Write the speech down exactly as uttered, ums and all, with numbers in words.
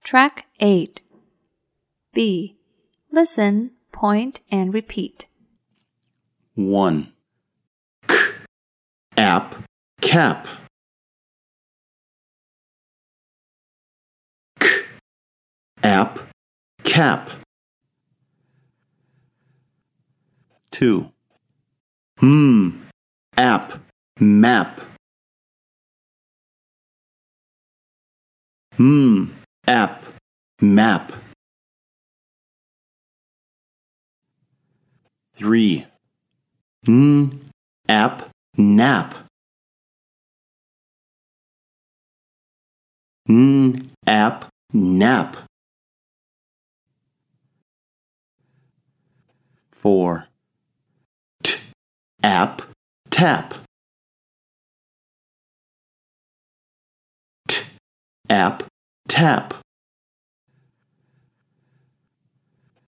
Track eight. B. Listen, point, and repeat. one. K, app, cap. K, app, cap. two. Hmm, app, map. Hmm, app, map. three. N, app, nap. N, app, nap. four. T, app, tap. T, app, tap.